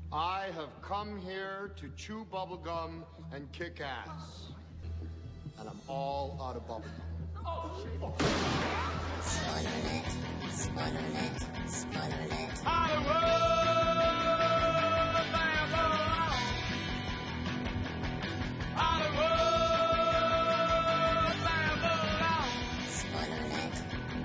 I have come here to chew bubblegum and kick ass. And I'm all out of bubblegum. Spoiler alert, spoiler alert, spoiler alert. Spoiler alert.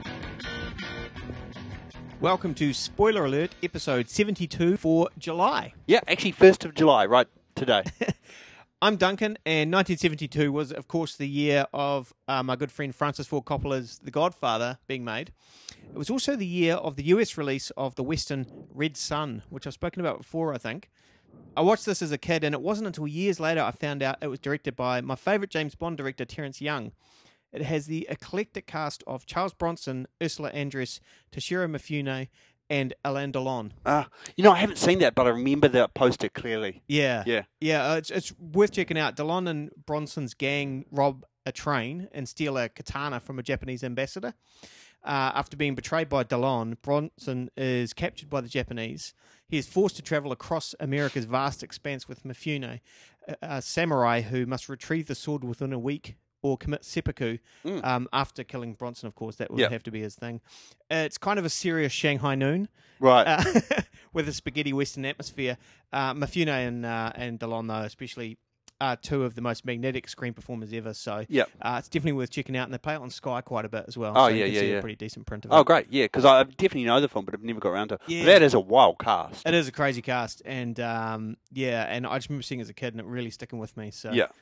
Welcome to Spoiler Alert, episode 72 for July. Yeah, actually 1st of July, right today. I'm Duncan, and 1972 was, of course, the year of my good friend Francis Ford Coppola's The Godfather being made. It was also the year of the US release of the Western Red Sun, which I've spoken about before, I think. I watched this as a kid, and it wasn't until years later I found out it was directed by my favourite James Bond director, Terence Young. It has the eclectic cast of Charles Bronson, Ursula Andress, Toshiro Mifune, and Alain Delon. I haven't seen that, but I remember that poster clearly. Yeah. Yeah. It's worth checking out. Delon and Bronson's gang rob a train and steal a katana from a Japanese ambassador. After being betrayed by Delon, Bronson is captured by the Japanese. He is forced to travel across America's vast expanse with Mifune, a samurai who must retrieve the sword within a week or commit seppuku after killing Bronson, of course. That would have to be his thing. It's kind of a serious Shanghai Noon. Right. With a spaghetti western atmosphere. Mifune and Delon, though, especially, are two of the most magnetic screen performers ever. So it's definitely worth checking out. And they play it on Sky quite a bit as well. Oh, so you can see yeah. a pretty decent print of it. Oh, great. Yeah, because I definitely know the film, but I've never got around to it. Yeah. But that is a wild cast. It is a crazy cast. And, and I just remember seeing it as a kid and it really sticking with me. So Yeah.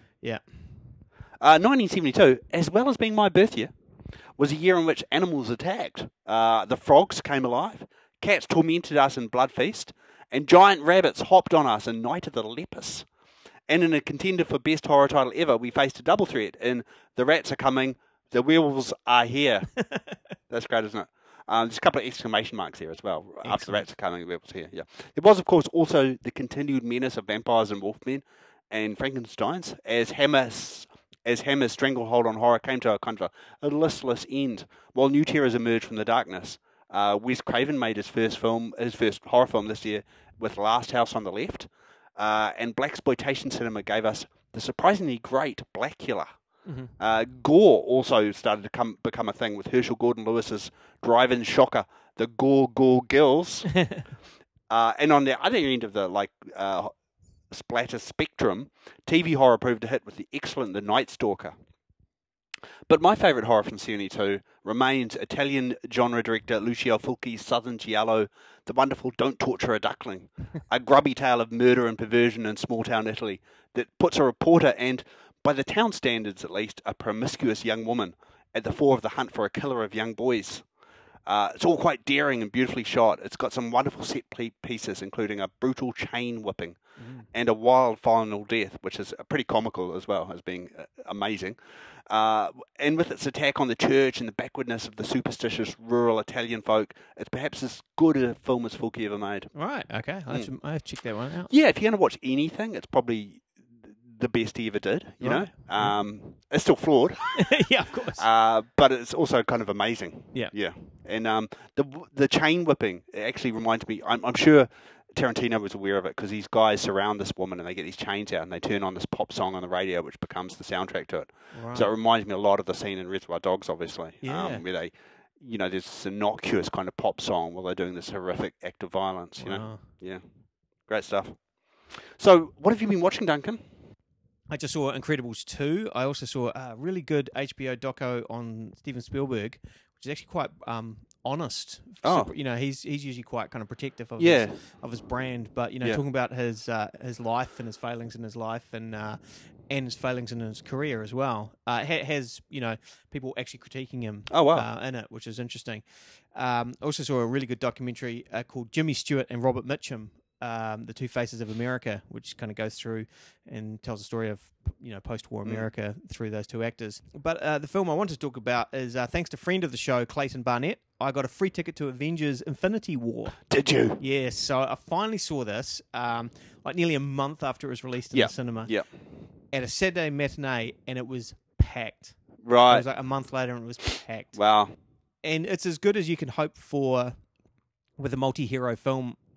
1972, as well as being my birth year, was a year in which animals attacked. The frogs came alive, cats tormented us in Blood Feast, and giant rabbits hopped on us in Night of the Lepus. And in a contender for best horror title ever, we faced a double threat in The Rats Are Coming, The Werewolves Are Here. That's great, isn't it? There's a couple of exclamation marks here as well. Excellent. After The Rats Are Coming, The Werewolves Are Here. Yeah. There was, of course, also the continued menace of vampires and wolfmen and Frankensteins as Hammer's stranglehold on horror came to a kind of a listless end. While new terrors emerged from the darkness, Wes Craven made his first horror film this year with Last House on the Left, and blaxploitation cinema gave us the surprisingly great Blackula. Gore also started to become a thing with Herschel Gordon Lewis's drive-in shocker, The Gore Gills. And on the other end of the splatter spectrum, TV horror proved a hit with the excellent The Night Stalker. But my favourite horror from 72 remains Italian genre director Lucio Fulci's Southern Giallo, the wonderful Don't Torture a Duckling, a grubby tale of murder and perversion in small-town Italy that puts a reporter and, by the town standards at least, a promiscuous young woman at the fore of the hunt for a killer of young boys. It's all quite daring and beautifully shot. It's got some wonderful set pieces, including a brutal chain whipping and a wild final death, which is pretty comical as well as being amazing. And with its attack on the church and the backwardness of the superstitious rural Italian folk, it's perhaps as good a film as Fulci ever made. Right, okay. I have to check that one out. Yeah, if you're going to watch anything, it's probably the best he ever did, you know. It's still flawed. Yeah, of course. But it's also kind of amazing. Yeah. Yeah. And the chain whipping actually reminds me, I'm sure Tarantino was aware of it because these guys surround this woman and they get these chains out and they turn on this pop song on the radio which becomes the soundtrack to it. Right. So it reminds me a lot of the scene in Reservoir Dogs, obviously. Yeah. Where they, there's this innocuous kind of pop song while they're doing this horrific act of violence, you know. Wow. Yeah. Great stuff. So what have you been watching, Duncan? I just saw Incredibles 2. I also saw a really good HBO doco on Steven Spielberg, which is actually quite honest. Oh. He's usually quite kind of protective of his brand, but talking about his life and his failings in his life and his failings in his career as well. Has people actually critiquing him in it, which is interesting. I also saw a really good documentary called Jimmy Stewart and Robert Mitchum, The Two Faces of America, which kind of goes through and tells the story of post-war America through those two actors. But the film I want to talk about is thanks to friend of the show Clayton Barnett, I got a free ticket to Avengers Infinity War. Did you? Yes, so I finally saw this nearly a month after it was released in the cinema. Yeah. At a Saturday matinee, and it was packed. Right. It was like a month later, and it was packed. Wow. And it's as good as you can hope for with a multi-hero film,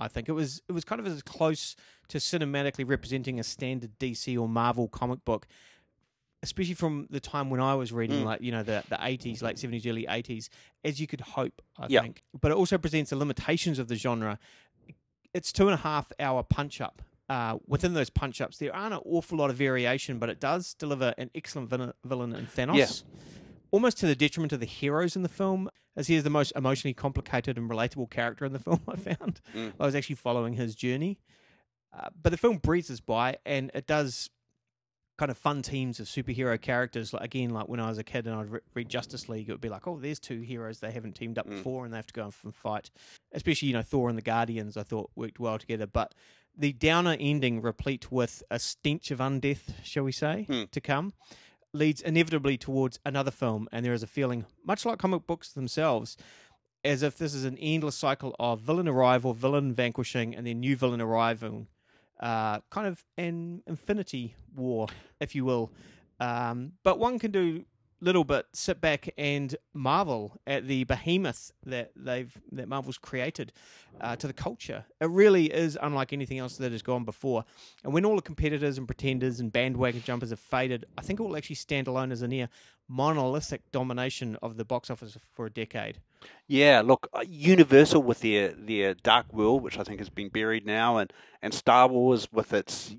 I think it was kind of as close to cinematically representing a standard DC or Marvel comic book, especially from the time when I was reading, like, the 80s, late 70s, early 80s, as you could hope, I think. But it also presents the limitations of the genre. It's 2.5 hour punch-up. Within those punch-ups, there aren't an awful lot of variation, but it does deliver an excellent villain in Thanos. Yeah. Almost to the detriment of the heroes in the film, as he is the most emotionally complicated and relatable character in the film, I found. I was actually following his journey. But the film breezes by, and it does kind of fun teams of superhero characters. Like, again, like when I was a kid and I'd read Justice League, it would be like, oh, there's two heroes they haven't teamed up before, and they have to go off and fight. Especially, Thor and the Guardians, I thought worked well together. But the downer ending, replete with a stench of undeath, shall we say, to come, leads inevitably towards another film, and there is a feeling, much like comic books themselves, as if this is an endless cycle of villain arrival, villain vanquishing, and then new villain arriving. Kind of an infinity war, if you will. But one can do little but sit back and marvel at the behemoth that Marvel's created to the culture. It really is unlike anything else that has gone before. And when all the competitors and pretenders and bandwagon jumpers have faded, I think it will actually stand alone as a near monolithic domination of the box office for a decade. Yeah, look, Universal with their Dark World, which I think has been buried now, and Star Wars with its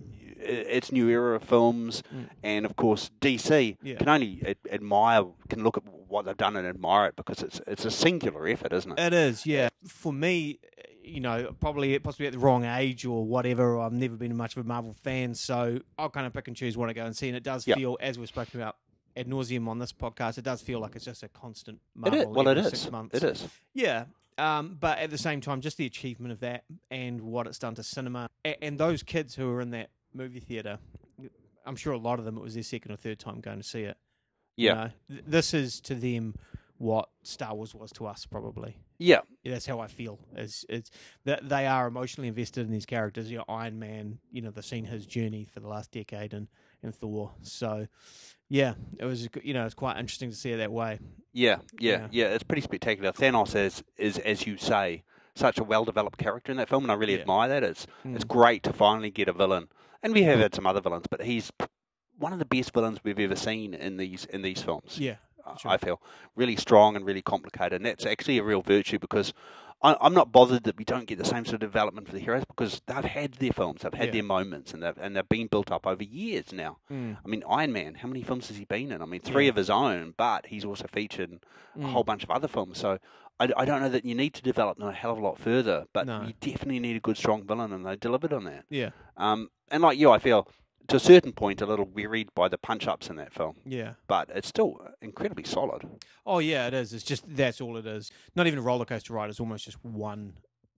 its new era of films, and of course DC can only can look at what they've done and admire it, because it's a singular effort, isn't it? It is, yeah. For me, possibly at the wrong age or whatever. I've never been much of a Marvel fan, so I'll kind of pick and choose what I go and see, and it does feel, as we've spoken about ad nauseum on this podcast, it does feel like it's just a constant Marvel every 6 months. It is. Yeah. But at the same time, just the achievement of that and what it's done to cinema, and those kids who are in that movie theatre, I'm sure a lot of them, it was their second or third time going to see it. Yeah. This is to them what Star Wars was to us, probably. Yeah. That's how I feel. It's that they are emotionally invested in these characters. Iron Man, they've seen his journey for the last decade, and Thor. So, yeah, it was it's quite interesting to see it that way. Yeah. It's pretty spectacular. Thanos is as you say, such a well-developed character in that film, and I really admire that. It's great to finally get a villain, and we have had some other villains, but he's one of the best villains we've ever seen in these films. Yeah, sure. I feel really strong and really complicated, and that's actually a real virtue, because I'm not bothered that we don't get the same sort of development for the heroes, because they've had their films, they've had their moments, and they've been built up over years now. I mean, Iron Man, how many films has he been in? I mean, 3 of his own, but he's also featured in a whole bunch of other films. So I don't know that you need to develop them a hell of a lot further, but you definitely need a good, strong villain, and they delivered on that. Yeah. And like you, I feel, to a certain point, a little wearied by the punch-ups in that film. Yeah. But it's still incredibly solid. Oh, yeah, it is. It's just, that's all it is. Not even a roller coaster ride. It's almost just one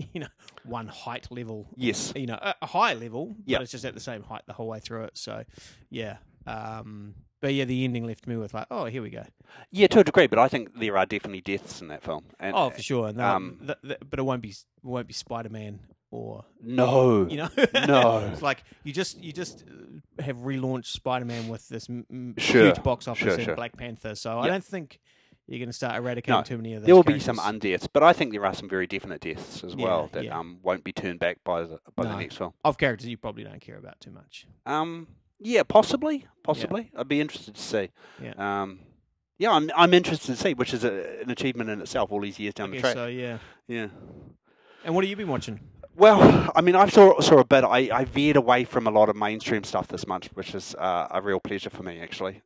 height level. Yes. A high level, but it's just at the same height the whole way through it. So, yeah. But yeah, the ending left me with like, oh, here we go. Yeah, to a degree, but I think there are definitely deaths in that film. And, for sure. But it won't be Spider-Man or no. No. It's like you just have relaunched Spider-Man with this huge box office and Black Panther. So I don't think you're going to start eradicating too many of those. There will characters. Be some undeaths, but I think there are some very definite deaths as well that won't be turned back by the next film. Of characters you probably don't care about too much. Yeah, possibly. Yeah. I'd be interested to see. Yeah. I'm interested to see, which is an achievement in itself all these years down the track. So yeah. Yeah. And what have you been watching? Well, I mean, I saw a bit. I veered away from a lot of mainstream stuff this month, which is a real pleasure for me, actually.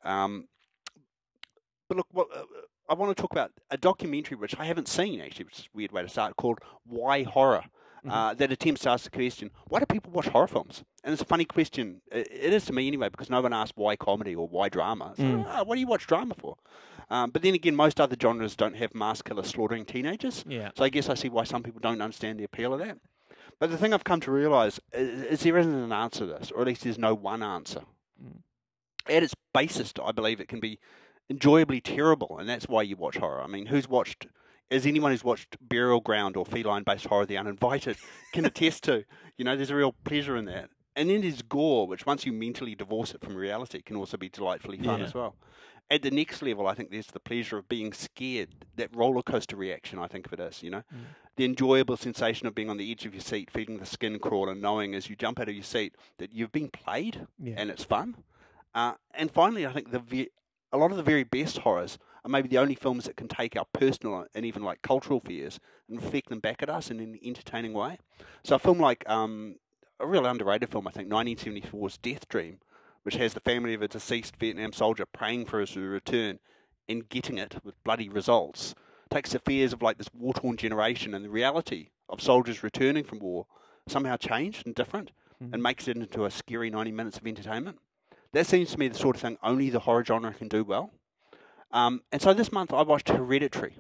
But look, I want to talk about a documentary which I haven't seen, actually, which is a weird way to start, called Why Horror? That attempts to ask the question, why do people watch horror films? And it's a funny question. It is to me anyway, because no one asks why comedy or why drama. So, what do you watch drama for? But then again, most other genres don't have mass killers slaughtering teenagers. Yeah. So I guess I see why some people don't understand the appeal of that. But the thing I've come to realise is there isn't an answer to this, or at least there's no one answer. At its basest, I believe it can be enjoyably terrible, and that's why you watch horror. I mean, anyone who's watched Burial Ground or feline-based horror, The Uninvited, can attest to. There's a real pleasure in that. And then there's gore, which once you mentally divorce it from reality, can also be delightfully fun as well. At the next level, I think there's the pleasure of being scared, that roller coaster reaction, I think of it as, the enjoyable sensation of being on the edge of your seat, feeling the skin crawl, and knowing as you jump out of your seat that you've been played and it's fun. And finally, I think a lot of the very best horrors are maybe the only films that can take our personal and even like cultural fears and reflect them back at us in an entertaining way. So a film like a real underrated film, I think, 1974's Death Dream, which has the family of a deceased Vietnam soldier praying for his return and getting it with bloody results, takes the fears of like this war-torn generation and the reality of soldiers returning from war somehow changed and different, and makes it into a scary 90 minutes of entertainment. That seems to me the sort of thing only the horror genre can do well. And so this month I watched Hereditary,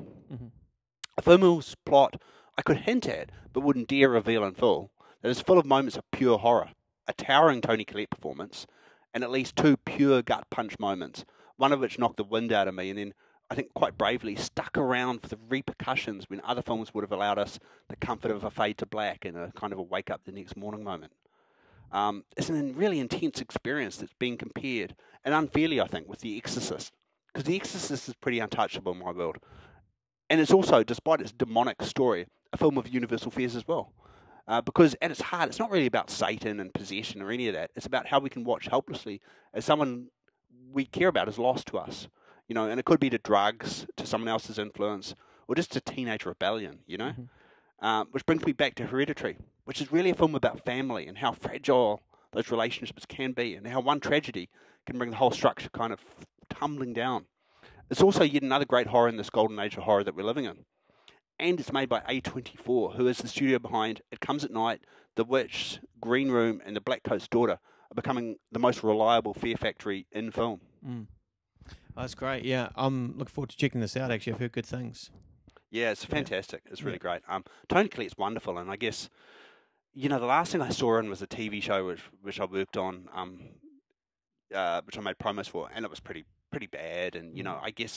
a film whose plot I could hint at but wouldn't dare reveal in full, that is full of moments of pure horror, a towering Toni Collette performance, and at least 2 pure gut punch moments, one of which knocked the wind out of me and then, I think quite bravely, stuck around for the repercussions when other films would have allowed us the comfort of a fade to black and a kind of a wake up the next morning moment. It's a really intense experience that's being compared, and unfairly I think, with The Exorcist, because The Exorcist is pretty untouchable in my world. And it's also, despite its demonic story, a film of universal fears as well. Because at its heart, it's not really about Satan and possession or any of that. It's about how we can watch helplessly as someone we care about is lost to us. You know, and it could be to drugs, to someone else's influence, or just to teenage rebellion, you know? Which brings me back to Hereditary, which is really a film about family and how fragile those relationships can be, and how one tragedy can bring the whole structure kind of tumbling down. It's also yet another great horror in this golden age of horror that we're living in. And it's made by A24, who is the studio behind It Comes at Night, The Witch, Green Room, and The Black Coat's Daughter, are becoming the most reliable Fear Factory in film. Oh, that's great. Yeah, I'm looking forward to checking this out. Actually, I've heard good things. Yeah, it's fantastic. It's really great. Toni Collette's wonderful, and I guess, you know, the last thing I saw her in was a TV show which I worked on, which I made promos for, and it was pretty bad. And you know, I guess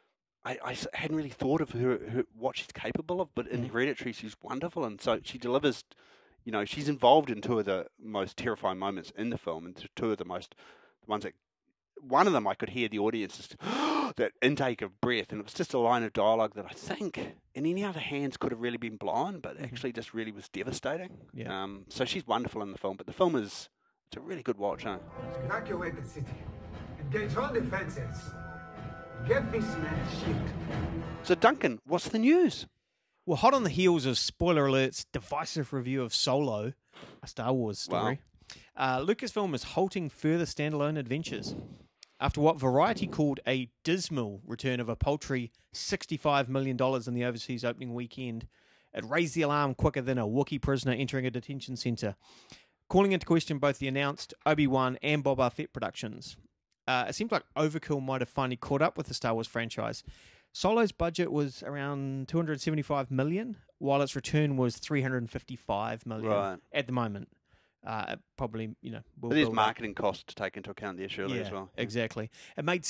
I hadn't really thought of her what she's capable of, but in Hereditary she's wonderful, and so she delivers. You know, she's involved in 2 of the most terrifying moments in the film, and 2 of the ones that. One of them I could hear the audience just that intake of breath, and it was just a line of dialogue that I think in any other hands could have really been blown, but actually just really was devastating. Yeah. So she's wonderful in the film, but the film it's a really good watch. Huh? Evacuate the city. Engage all defenses. Get this man shipped. So Duncan, what's the news? Well, hot on the heels of spoiler alerts, divisive review of Solo, a Star Wars story, Lucasfilm is halting further standalone adventures after what Variety called a dismal return of a paltry $65 million in the overseas opening weekend. It raised the alarm quicker than a Wookiee prisoner entering a detention centre, calling into question both the announced Obi-Wan and Boba Fett productions. It seems like Overkill might have finally caught up with the Star Wars franchise. Solo's budget was around $275 million, while its return was $355 million at the moment. Probably, you know, there's marketing costs to take into account there surely as well. Exactly. It made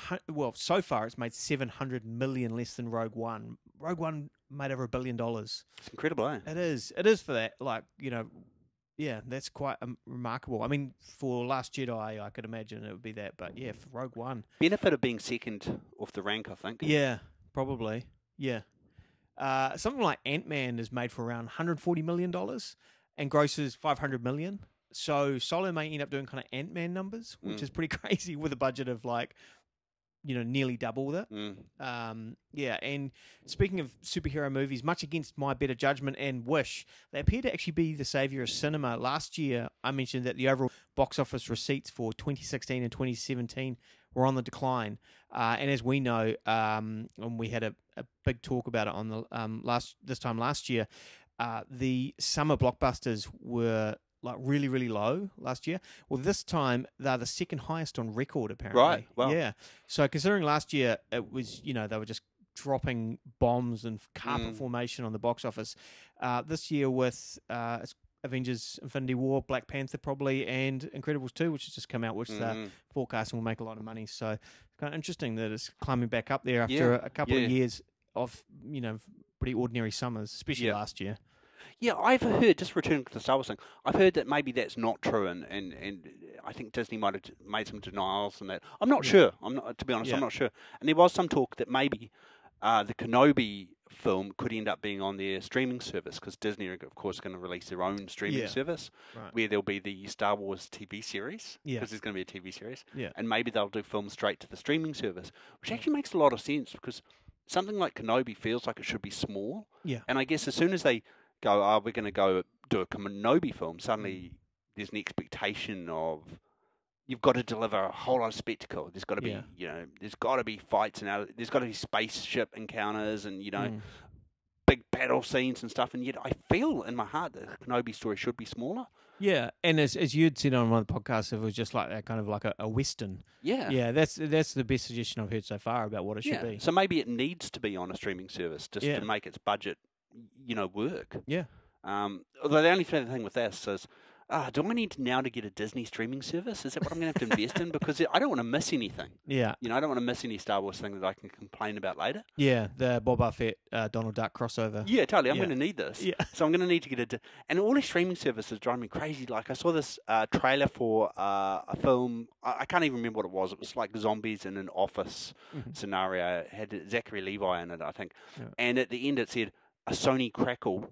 so far it's made $700 million less than Rogue One. Rogue One made over $1 billion. It's incredible, eh? It is for that. Like, you know, yeah, that's quite remarkable. I mean, for Last Jedi, I could imagine it would be that, but yeah, for Rogue One, benefit of being second off the rank, I think. Yeah, probably. Yeah. Something like Ant-Man is made for around $140 million. And grosses $500 million. So Solo may end up doing kind of Ant-Man numbers, which is pretty crazy with a budget of like, you know, nearly double that. Yeah, and speaking of superhero movies, much against my better judgment and wish, they appear to actually be the savior of cinema. Last year, I mentioned that the overall box office receipts for 2016 and 2017 were on the decline. And as we know, and we had a big talk about it on the this time last year, the summer blockbusters were like really, really low last year. Well, this time they're the second highest on record, apparently. Right. Wow. Yeah. So considering last year it was, you know, they were just dropping bombs and carpet formation on the box office. This year with Avengers Infinity War, Black Panther probably, and Incredibles 2, which has just come out, which the forecasting will make a lot of money. So it's kind of interesting that it's climbing back up there after a couple of years of, you know, pretty ordinary summers, especially last year. Yeah, I've heard, just returning to the Star Wars thing, I've heard that maybe that's not true, and I think Disney might have made some denials and that. I'm not sure. I'm not, to be honest, I'm not sure. And there was some talk that maybe the Kenobi film could end up being on their streaming service, because Disney are, of course, going to release their own streaming service, where there'll be the Star Wars TV series, because there's going to be a TV series, and maybe they'll do films straight to the streaming service, which actually makes a lot of sense, because something like Kenobi feels like it should be small, and I guess as soon as they go, oh, we're going to go do a Kenobi film, suddenly there's an expectation of you've got to deliver a whole lot of spectacle. There's got to be, there's got to be fights and there's got to be spaceship encounters and big battle scenes and stuff. And yet, I feel in my heart that the Kenobi story should be smaller. Yeah, and as you'd said on one of the podcasts, it was just like that, kind of like a western. Yeah, that's the best suggestion I've heard so far about what it should be. So maybe it needs to be on a streaming service just to make its budget, work. Yeah. Although the only thing with this is, do I need to get a Disney streaming service? Is that what I'm going to have to invest in? Because I don't want to miss anything. Yeah. I don't want to miss any Star Wars thing that I can complain about later. Yeah, the Boba Fett, Donald Duck crossover. Yeah, totally. I'm going to need this. Yeah. So I'm going to need to get and all these streaming services drive me crazy. Like, I saw this trailer for a film. I can't even remember what it was. It was like zombies in an office scenario. It had Zachary Levi in it, I think. Yeah. And at the end it said, a Sony Crackle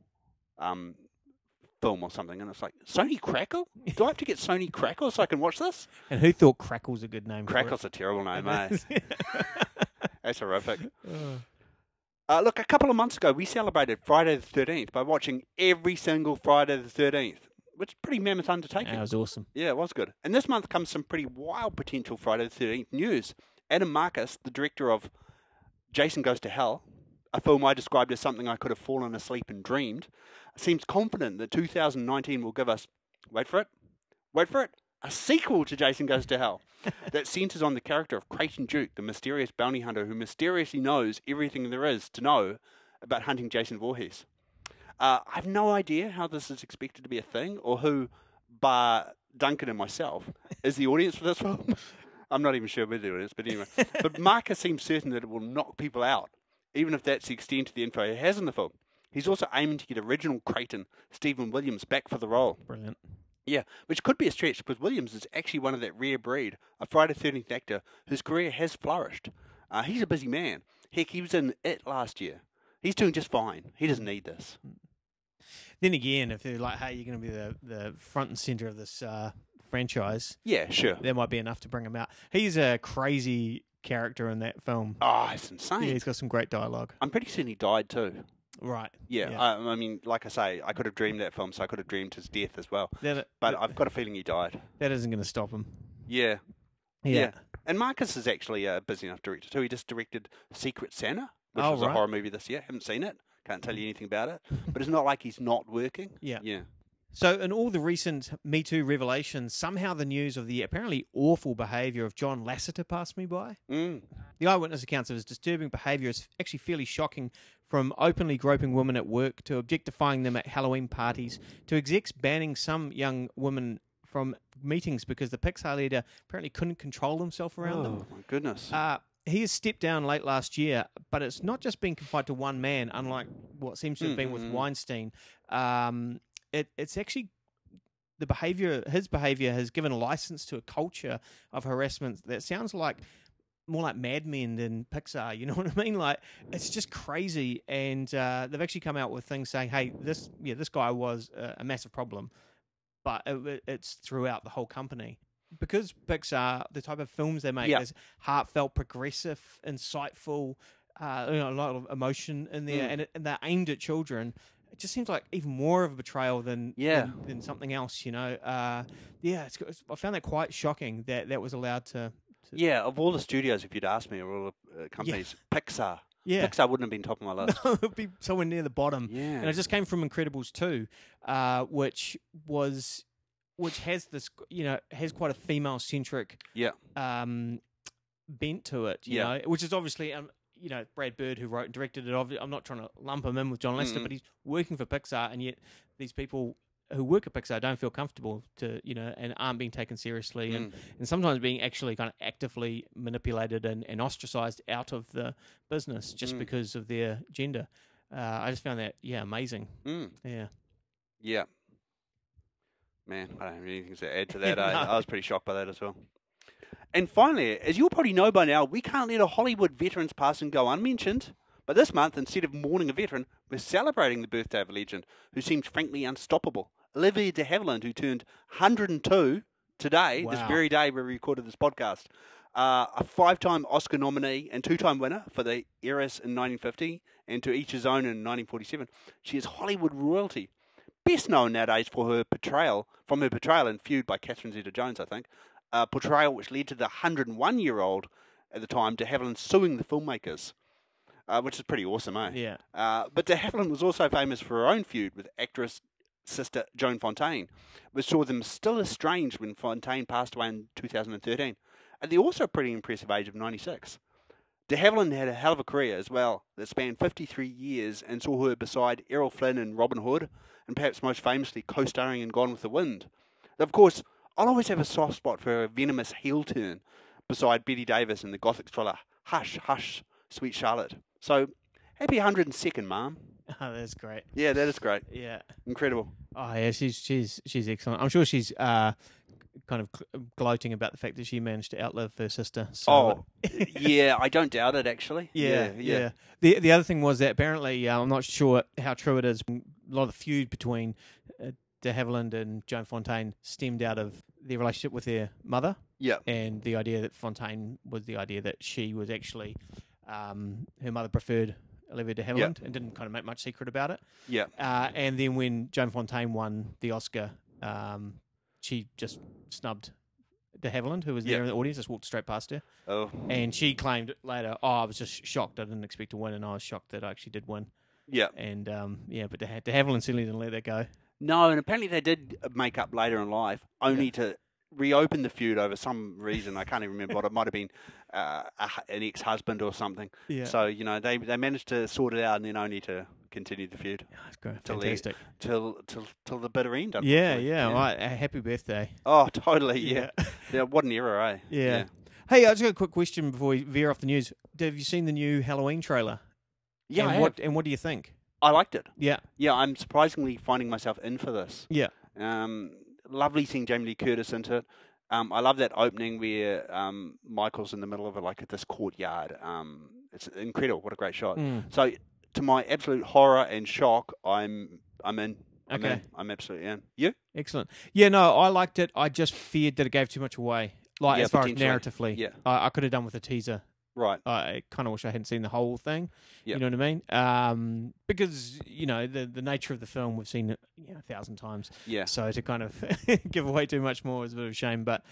film or something, and it's like, Sony Crackle? Do I have to get Sony Crackle so I can watch this? And who thought Crackle's a good name? Crackle's a terrible name, mate. That's horrific. Look, a couple of months ago, we celebrated Friday the 13th by watching every single Friday the 13th, which is a pretty mammoth undertaking. That was awesome. Yeah, it was good. And this month comes some pretty wild potential Friday the 13th news. Adam Marcus, the director of Jason Goes to Hell, a film I described as something I could have fallen asleep and dreamed, seems confident that 2019 will give us, wait for it, a sequel to Jason Goes to Hell that centers on the character of Creighton Duke, the mysterious bounty hunter who mysteriously knows everything there is to know about hunting Jason Voorhees. I have no idea how this is expected to be a thing, or who, bar Duncan and myself, is the audience for this film. I'm not even sure we're the audience, but anyway. But Marcus seems certain that it will knock people out, even if that's the extent of the info he has in the film. He's also aiming to get original Creighton, Stephen Williams, back for the role. Brilliant. Yeah, which could be a stretch, because Williams is actually one of that rare breed, a Friday the 13th actor whose career has flourished. He's a busy man. Heck, he was in It last year. He's doing just fine. He doesn't need this. Then again, if they're like, hey, you're going to be the front and centre of this franchise. Yeah, sure. That might be enough to bring him out. He's a crazy character in that film. Oh, it's insane. Yeah, he's got some great dialogue. I'm pretty certain he died too. Right. Yeah. I mean, like I say, I could have dreamed that film, so I could have dreamed his death as well. But I've got a feeling he died. That isn't going to stop him. Yeah. And Marcus is actually a busy enough director too. He just directed Secret Santa, which was a horror movie this year. Haven't seen it. Can't tell you anything about it. But it's not like he's not working. Yeah. Yeah. So in all the recent Me Too revelations, somehow the news of the apparently awful behaviour of John Lasseter passed me by. The eyewitness accounts of his disturbing behaviour is actually fairly shocking, from openly groping women at work to objectifying them at Halloween parties to execs banning some young women from meetings because the Pixar leader apparently couldn't control himself around them. Oh, my goodness. He has stepped down late last year, but it's not just been confined to one man, unlike what seems to have been with Weinstein. It's actually the behavior. His behavior has given a license to a culture of harassment that sounds like more like Mad Men than Pixar. You know what I mean? Like, it's just crazy. And they've actually come out with things saying, "Hey, this guy was a massive problem," but it's throughout the whole company. Because Pixar, the type of films they make is heartfelt, progressive, insightful, a lot of emotion in there, and they're aimed at children. It just seems like even more of a betrayal than something else, you know. I found that quite shocking that was allowed to. Yeah, of all the studios, if you'd asked me, or all the companies, Pixar. Yeah. Pixar wouldn't have been top of my list. No, it would be somewhere near the bottom. Yeah. And it just came from Incredibles 2, which has this, has quite a female-centric bent to it, you know, which is obviously, Brad Bird, who wrote and directed it. I'm not trying to lump him in with John Lasseter, but he's working for Pixar, and yet these people who work at Pixar don't feel comfortable to, and aren't being taken seriously, and sometimes being actually kind of actively manipulated and ostracized out of the business just because of their gender. I just found that, amazing. Yeah. Yeah. Man, I don't have anything to add to that. I was pretty shocked by that as well. And finally, as you'll probably know by now, we can't let a Hollywood veterans passing go unmentioned. But this month, instead of mourning a veteran, we're celebrating the birthday of a legend who seemed frankly unstoppable. Olivia de Havilland, who turned 102 today, this Wow. very day we recorded this podcast. A 5-time Oscar nominee and 2-time winner for The Heiress in 1950 and To Each His Own in 1947. She is Hollywood royalty. Best known nowadays for her portrayal in Feud by Catherine Zeta-Jones, I think. A portrayal which led to the 101-year-old at the time, de Havilland, suing the filmmakers, which is pretty awesome, eh? Yeah. But de Havilland was also famous for her own feud with actress sister Joan Fontaine, which saw them still estranged when Fontaine passed away in 2013, at the also pretty impressive age of 96. De Havilland had a hell of a career as well that spanned 53 years and saw her beside Errol Flynn in Robin Hood, and perhaps most famously co-starring in Gone with the Wind. Of course, I'll always have a soft spot for a venomous heel turn beside Bette Davis in the gothic thriller Hush, Hush, Sweet Charlotte. So, happy 102nd, Mom. Oh, that's great. Yeah, that is great. Yeah. Incredible. Oh, yeah, she's excellent. I'm sure she's kind of gloating about the fact that she managed to outlive her sister. So, yeah, I don't doubt it, actually. Yeah. The other thing was that apparently, I'm not sure how true it is, a lot of the feud between de Havilland and Joan Fontaine stemmed out of their relationship with their mother. Yeah. And the idea that Fontaine was the idea that she was actually, her mother preferred Olivia de Havilland and didn't kind of make much secret about it. Yeah. And then when Joan Fontaine won the Oscar, she just snubbed de Havilland, who was there in the audience, just walked straight past her. Oh. And she claimed later, I was just shocked. I didn't expect to win, and I was shocked that I actually did win. Yeah. And, but de Havilland certainly didn't let that go. No, and apparently they did make up later in life, only to reopen the feud over some reason. I can't even remember what it might have been, an ex-husband or something. Yeah. So, you know, they managed to sort it out and then only to continue the feud. Yeah, that's great. Fantastic. Till the bitter end. Yeah. Right. Happy birthday. Oh, totally, yeah. What an era, eh? Yeah. Hey, I just got a quick question before we veer off the news. Have you seen the new Halloween trailer? Yeah, and what do you think? I liked it. Yeah. Yeah, I'm surprisingly finding myself in for this. Yeah. Lovely seeing Jamie Lee Curtis into it. I love that opening where Michael's in the middle of this courtyard. It's incredible. What a great shot. So, to my absolute horror and shock, I'm in. I'm absolutely in. You? Excellent. Yeah, no, I liked it. I just feared that it gave too much away. As far as narratively. Yeah. I could have done with a teaser. Right. I kind of wish I hadn't seen the whole thing. Yep. You know what I mean? Because, the nature of the film, we've seen it 1,000 times. Yeah. So to kind of give away too much more is a bit of a shame. But,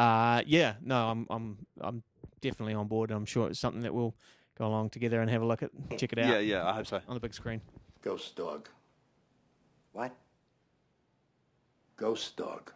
I'm definitely on board. I'm sure it's something that we'll go along together and have a look at, check it out. Yeah, I hope so. On the big screen. Ghost dog. What? Ghost dog.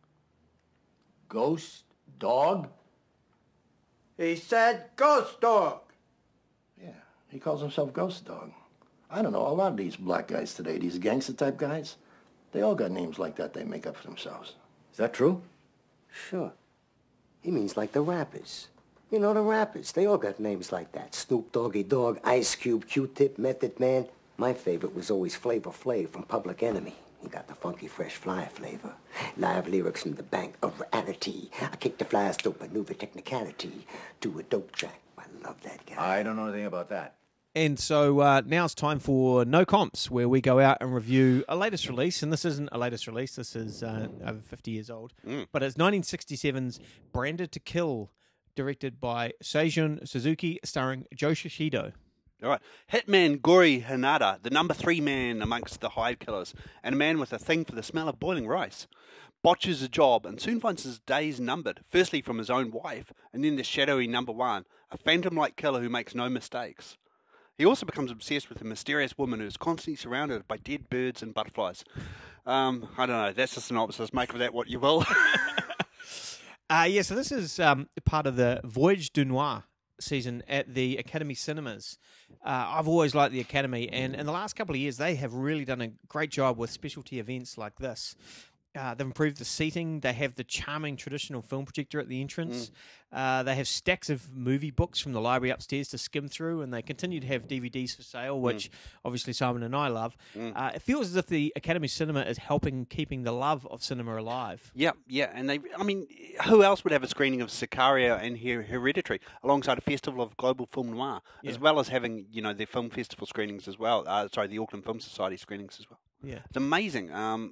Ghost dog? He said ghost dog. Yeah, he calls himself Ghost Dog. I don't know, a lot of these black guys today, these gangster type guys, they all got names like that they make up for themselves. Is that true? Sure. He means like the rappers. You know, the rappers, they all got names like that. Snoop Doggy Dogg, Ice Cube, Q-Tip, Method Man. My favorite was always Flavor Flav from Public Enemy. He got the funky, fresh, fly flavor. Live lyrics from the bank of reality. I kick the flies, dope maneuver technicality. Do a dope track. I love that guy. I don't know anything about that. And so now it's time for No Comps, where we go out and review a latest release. And this isn't a latest release. This is over 50 years old. But it's 1967's Branded to Kill, directed by Seijun Suzuki, starring Joe Shishido. All right. Hitman Gori Hanada, the number 3 man amongst the hired killers, and a man with a thing for the smell of boiling rice, botches a job and soon finds his days numbered, firstly from his own wife, and then the shadowy number 1, a phantom-like killer who makes no mistakes. He also becomes obsessed with a mysterious woman who is constantly surrounded by dead birds and butterflies. I don't know, that's the synopsis. Make of that what you will. So this is part of the Voyage du Noir season at the Academy Cinemas. I've always liked the Academy, and in the last couple of years, they have really done a great job with specialty events like this. They've improved the seating. They have the charming traditional film projector at the entrance. They have stacks of movie books from the library upstairs to skim through, and they continue to have DVDs for sale, which obviously Simon and I love. It feels as if the Academy Cinema is helping keeping the love of cinema alive. Yeah, and who else would have a screening of Sicario and Hereditary alongside a festival of global film noir, as well as having their film festival screenings as well? The Auckland Film Society screenings as well. Yeah, it's amazing.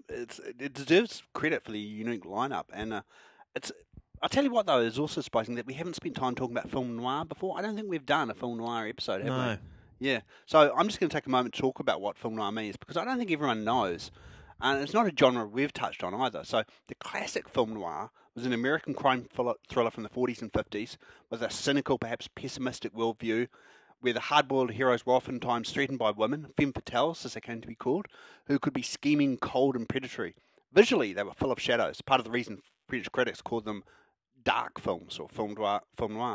It deserves credit for the unique lineup, and I'll tell you what though is also surprising that we haven't spent time talking about film noir before. I don't think we've done a film noir episode, have we? Yeah. So I'm just going to take a moment to talk about what film noir means because I don't think everyone knows, and it's not a genre we've touched on either. So the classic film noir was an American crime thriller from the 40s and 50s with a cynical, perhaps pessimistic worldview, where the hard-boiled heroes were oftentimes threatened by women, femme fatales as they came to be called, who could be scheming, cold and predatory. Visually, they were full of shadows, part of the reason French critics called them dark films or film noir.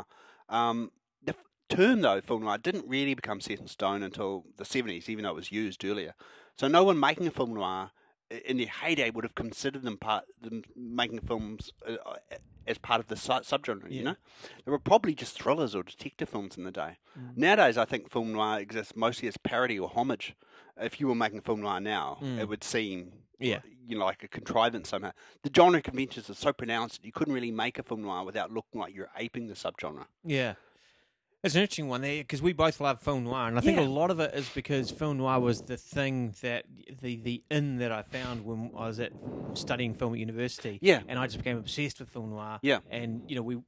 The term, though, film noir, didn't really become set in stone until the 70s, even though it was used earlier. So no one making a film noir in their heyday would have considered them making films as part of the subgenre, you know? There were probably just thrillers or detective films in the day. Nowadays, I think film noir exists mostly as parody or homage. If you were making a film noir now, it would seem like a contrivance somehow. The genre conventions are so pronounced that you couldn't really make a film noir without looking like you're aping the subgenre. Yeah. It's an interesting one there because we both love film noir, and I think a lot of it is because film noir was the thing that the in that I found when I was studying film at university. Yeah, and I just became obsessed with film noir. Yeah, and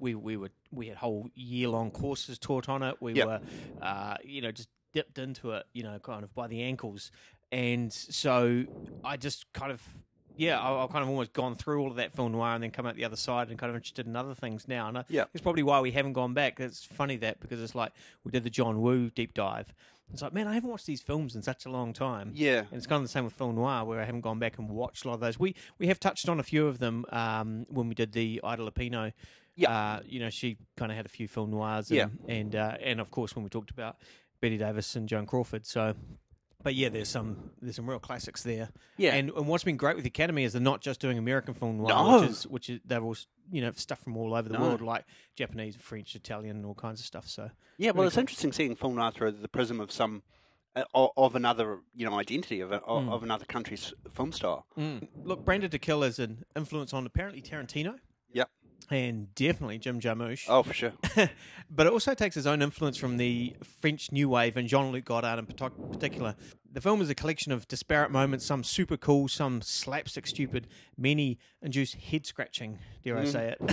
we had whole year-long courses taught on it. We were just dipped into it, kind of by the ankles, and so I just kind of. Yeah, I've kind of almost gone through all of that film noir and then come out the other side and kind of interested in other things now. And it's probably why we haven't gone back. It's funny because it's like we did the John Woo deep dive. It's like, man, I haven't watched these films in such a long time. Yeah. And it's kind of the same with film noir where I haven't gone back and watched a lot of those. We have touched on a few of them when we did the Ida Lupino. Yeah. She kind of had a few film noirs. And of course, when we talked about Bette Davis and Joan Crawford. So... But yeah, there's some real classics there. Yeah, and what's been great with the Academy is they're not just doing American film noir, which is they're all stuff from all over the world, like Japanese, French, Italian, and all kinds of stuff. So yeah, well, it's interesting seeing film noir through the prism of some of another identity of another country's film style. Look, Branded to Kill is an influence on apparently Tarantino. Yep. And definitely Jim Jarmusch. Oh, for sure. But it also takes its own influence from the French New Wave and Jean-Luc Godard in particular. The film is a collection of disparate moments, some super cool, some slapstick stupid, many induce head-scratching, dare I say it.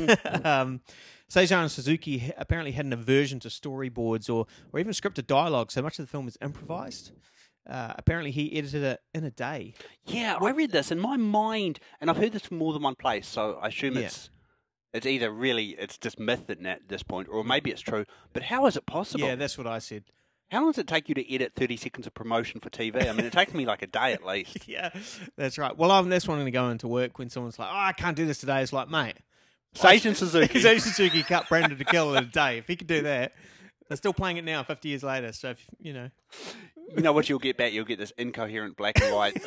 Seijun Suzuki apparently had an aversion to storyboards or even scripted dialogue, so much of the film is improvised. Apparently he edited it in a day. Yeah, I read this in my mind, and I've heard this from more than one place, so I assume it's either it's just myth at this point, or maybe it's true. But how is it possible? Yeah, that's what I said. How long does it take you to edit 30 seconds of promotion for TV? I mean, it takes me like a day at least. Yeah, that's right. Well, that's one to go into work when someone's like, I can't do this today. It's like, mate. Seijun Suzuki. Seijun Suzuki cut Branded to Kill in a day. If he could do that, they're still playing it now 50 years later. So, You know what you'll get back? You'll get this incoherent black and white.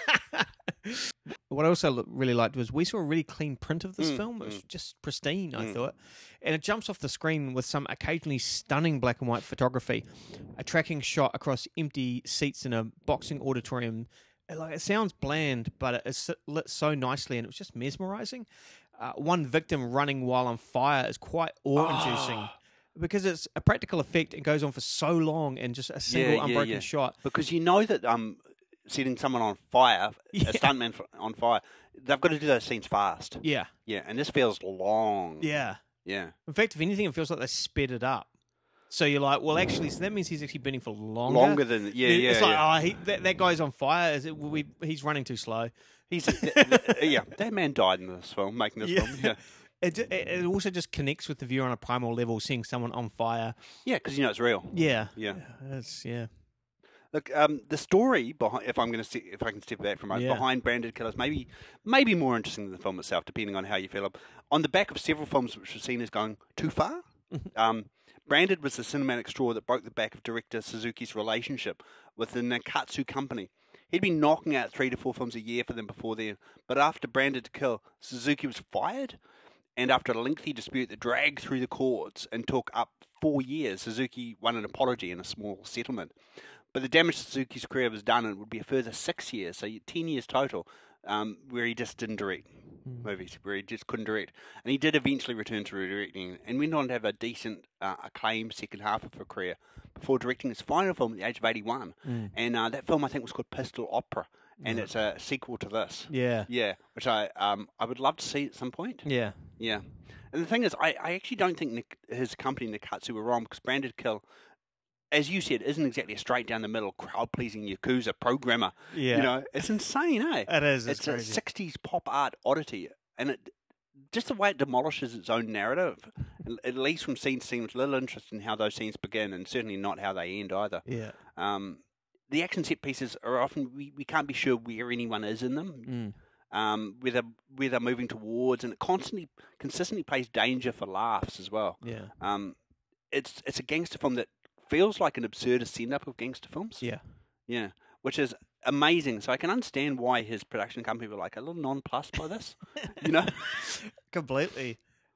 What I also really liked was we saw a really clean print of this film. It was just pristine, I thought. And it jumps off the screen with some occasionally stunning black and white photography. A tracking shot across empty seats in a boxing auditorium. It sounds bland, but it's lit so nicely and it was just mesmerizing. One victim running while on fire is quite awe-inducing. Because it's a practical effect and goes on for so long and just a single unbroken shot. Because you know that... setting someone on fire, a stuntman on fire, they've got to do those scenes fast. Yeah. Yeah, and this feels long. Yeah. Yeah. In fact, if anything, it feels like they sped it up. So you're like, well, actually, so that means he's actually burning for longer. Longer than, It's like, that guy's on fire. He's running too slow. That man died in this film, making this film. Yeah. It also just connects with the viewer on a primal level, seeing someone on fire. Yeah, because it's real. Yeah. Yeah. Look, the story behind, if I can step back from it, behind Branded Killers, maybe more interesting than the film itself, depending on how you feel. On the back of several films which were seen as going too far, Branded was the cinematic straw that broke the back of director Suzuki's relationship with the Nakatsu Company. He'd been knocking out 3 to 4 films a year for them before then, but after Branded to Kill, Suzuki was fired, and after a lengthy dispute that dragged through the courts and took up 4 years, Suzuki won an apology and a small settlement. But the damage to Suzuki's career was done, and it would be a further 6 years, so 10 years total, where he just didn't direct movies, where he just couldn't direct. And he did eventually return to directing, and went on to have a decent, acclaimed second half of a career before directing his final film at the age of 81. And that film, I think, was called Pistol Opera, and it's a sequel to this. Yeah. Yeah, which I would love to see at some point. Yeah. Yeah. And the thing is, I actually don't think his company, Nikatsu, were wrong, because Branded Kill, as you said, isn't exactly a straight down the middle, crowd pleasing Yakuza programmer. Yeah. You know, it's insane, eh? It is. It's a crazy. 60s pop art oddity, and just the way it demolishes its own narrative, at least from scene to scene, with little interest in how those scenes begin, and certainly not how they end either. Yeah. The action set pieces are often, we can't be sure where anyone is in them. Where they're moving towards, and it consistently plays danger for laughs as well. Yeah. It's a gangster film that feels like an absurdist send-up of gangster films. Yeah. Yeah, which is amazing. So I can understand why his production company were like a little nonplussed by this. You know, Completely.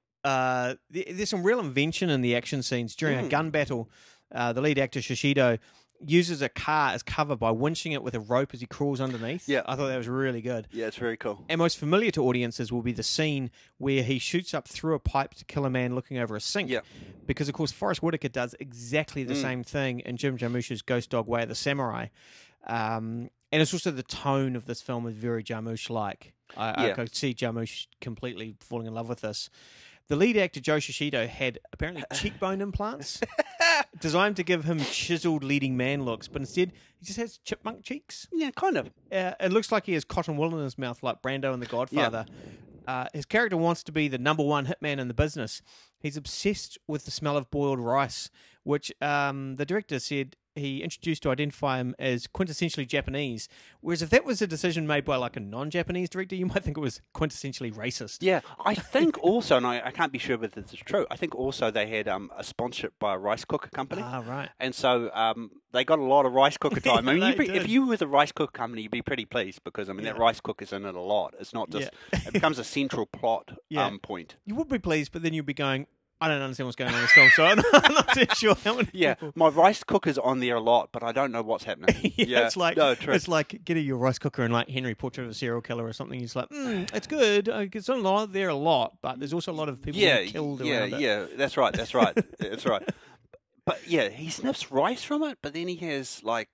There's some real invention in the action scenes. During a gun battle, the lead actor, Shishido, uses a car as cover by winching it with a rope as he crawls underneath. Yeah. I thought that was really good. Yeah, it's very cool. And most familiar to audiences will be the scene where he shoots up through a pipe to kill a man looking over a sink. Yeah. Because, of course, Forrest Whitaker does exactly the same thing in Jim Jarmusch's Ghost Dog Way of the Samurai. And it's also the tone of this film is very Jarmusch-like. I could see Jarmusch completely falling in love with this. The lead actor, Joe Shishido, had apparently cheekbone implants designed to give him chiseled leading man looks, but instead he just has chipmunk cheeks. Yeah, kind of. It looks like he has cotton wool in his mouth like Brando in The Godfather. His character wants to be the number one hitman in the business. He's obsessed with the smell of boiled rice, which the director said he introduced to identify him as quintessentially Japanese. Whereas if that was a decision made by like a non-Japanese director, you might think it was quintessentially racist. Yeah, I think also, and I can't be sure whether this is true, I think also they had a sponsorship by a rice cooker company. Ah, right. And so they got a lot of rice cooker time. I mean, They did. if you were with a rice cooker company, you'd be pretty pleased, because, I mean, that rice cooker's in it a lot. It's not just, it becomes a central plot point. You would be pleased, but then you'd be going, I don't understand what's going on in this film, so I'm not too sure how many people... My rice cooker's on there a lot, but I don't know what's happening. It's like no, true. it's like getting your rice cooker and like Henry Portrait of a Serial Killer or something. He's like, it's good. It's not a lot there a lot, but there's also a lot of people being killed around it. Yeah, that's right. That's right. But yeah, he sniffs rice from it, but then he has like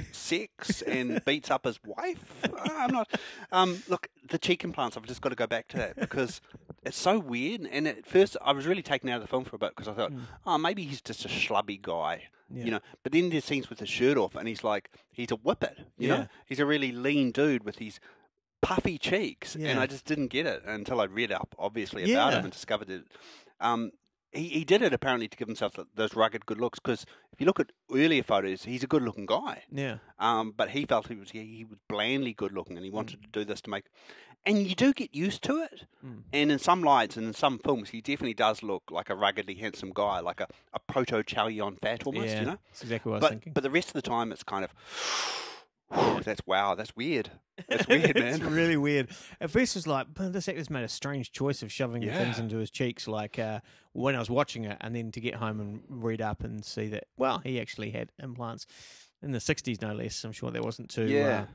sex and beats up his wife. I'm not. Look, the cheek implants. I've just got to go back to that because it's so weird. And at first, I was really taken out of the film for a bit because I thought, oh, maybe he's just a schlubby guy, you know. But then there's scenes with his shirt off, and he's a whippet, you know. He's a really lean dude with these puffy cheeks, and I just didn't get it until I read up, obviously, about him and discovered that. He did it apparently to give himself those rugged good looks, because if you look at earlier photos, he's a good-looking guy. Yeah. But he felt he was blandly good-looking, and he wanted to do this to make... And you do get used to it. And in some lights and in some films, he definitely does look like a ruggedly handsome guy, like a proto-Chow Yun-Fat almost, you know? That's exactly what I was thinking. But the rest of the time, it's kind of... that's weird. That's weird, man. It's really weird. At first, it was like, this actor's made a strange choice of shoving things into his cheeks, like when I was watching it, and then to get home and read up and see that, well, he actually had implants in the 60s, no less. I'm sure that wasn't too too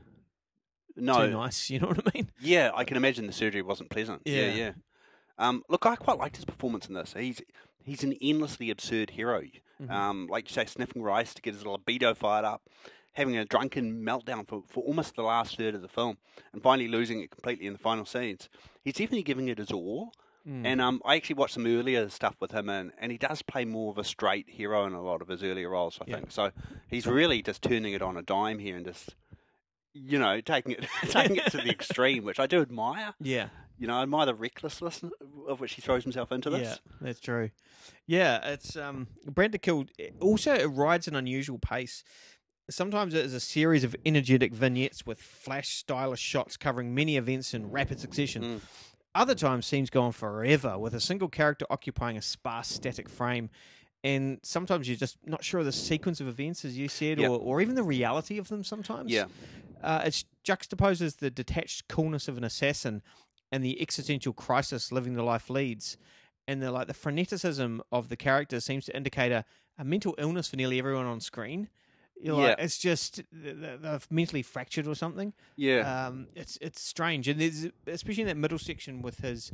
nice, you know what I mean? Yeah, I can imagine the surgery wasn't pleasant. Yeah. Look, I quite liked his performance in this. He's an endlessly absurd hero. Like you say, sniffing rice to get his libido fired up, having a drunken meltdown for almost the last third of the film, and finally losing it completely in the final scenes. He's definitely giving it his all. And I actually watched some earlier stuff with him, and he does play more of a straight hero in a lot of his earlier roles, I think. So he's really just turning it on a dime here and just, you know, taking it to the extreme, which I do admire. Yeah. You know, I admire the recklessness of which he throws himself into this. Yeah, that's true. Yeah, it's Branded Kill. Also, it rides an unusual pace. Sometimes it is a series of energetic vignettes with flash, stylish shots covering many events in rapid succession. Other times, scenes go on forever, with a single character occupying a sparse, static frame. And sometimes you're just not sure of the sequence of events, as you said, or even the reality of them sometimes. Yeah. It juxtaposes the detached coolness of an assassin and the existential crisis living the life leads. And the freneticism of the character seems to indicate a mental illness for nearly everyone on screen. It's just they're mentally fractured or something. Yeah. It's strange, and there's especially in that middle section with his